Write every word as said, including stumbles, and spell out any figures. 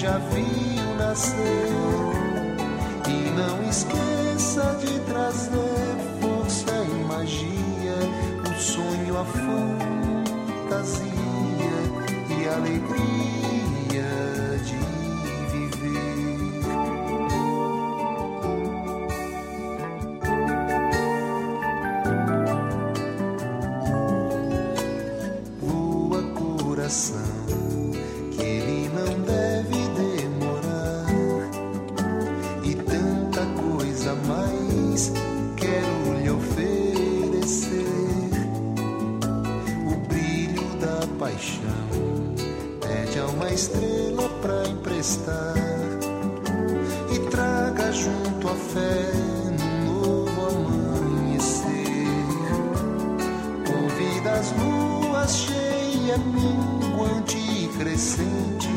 já viu nascer. E não esqueça de trazer força e magia, o sonho, a fantasia e a alegria de viver. Voa, coração, que ele não deve demorar, e tanta coisa mais quero lhe oferecer. O brilho da paixão pede a uma estrela pra emprestar, e traga junto a fé num novo amanhecer. Convida as luas cheias, minguante e crescente,